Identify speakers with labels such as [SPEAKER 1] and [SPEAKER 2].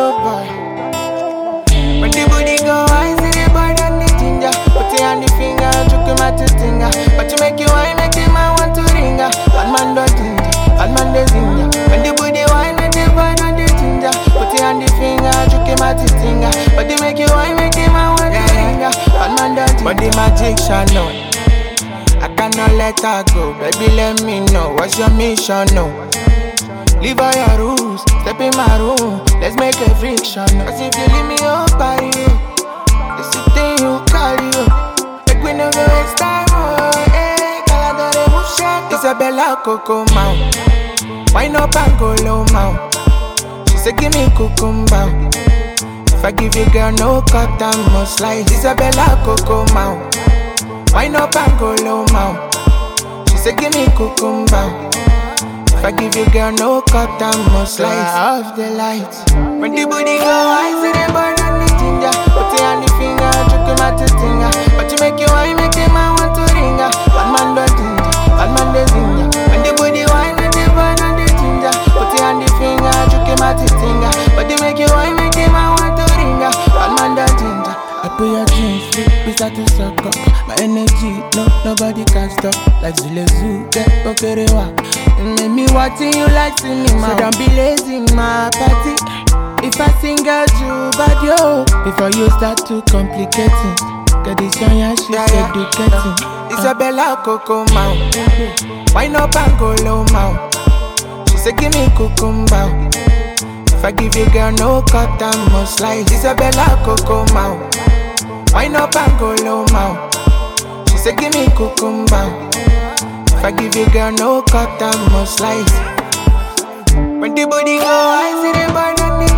[SPEAKER 1] oh boy. When the booty go, I see the boy and the ginger. Put it on the finger, choke him at the stinger. But you make you wine, make him I want to ringer. Bad man do ginger, bad man do ginger. When the booty wine, make the boy and the ginger. Put it on the finger, choke him at the stinger. But you make you wine, make him I want to ringer. Bad man do ginger. But the magic shine on. I cannot let her go, baby let me know. What's your mission, no? Leave all your rules, step in my room. Let's make a friction. Cause if you leave me up, party, it's the thing you carry, make we no go waste time, eh. Caladore Musha, Isabella Coco Mau. Wine up and go low, Mau. She said give me cucumber. If I give you girl no cut and must slice. Isabella Coco Mau. Wine up and go low, Mau. She said give me cucumber. If I give you girl no cut and must slice. Off the lights. When the booty go, I see the bird and the ginger. Put it on the finger, choke him at the stinger. But you make you wine, make him I want to ringer. Bad man do ginger, bad man do ginger. When the booty wine, make the bird and the ginger. Put it on the finger, choke him at the stinger. But you make you wine, make him I want to ringer. Bad man do ginger. I put your jeans, we start to suck up. My energy, no, nobody can stop. Like Zule Zoo, get okay, wa. Make me watching you like cinema. So don't be lazy in my party. If I sing out you bad yo, before you start to complicate it. Get this young and she's educating. Isabella Coco Mau. Wine up and go low, Mau. She said give me cucumber. If I give you girl no cut and must slice. Isabella Coco Mau. Wine up and go low, Mau. She said give me cucumber. If I give you girl no cut and must slice. When the booty go, I see the bird and the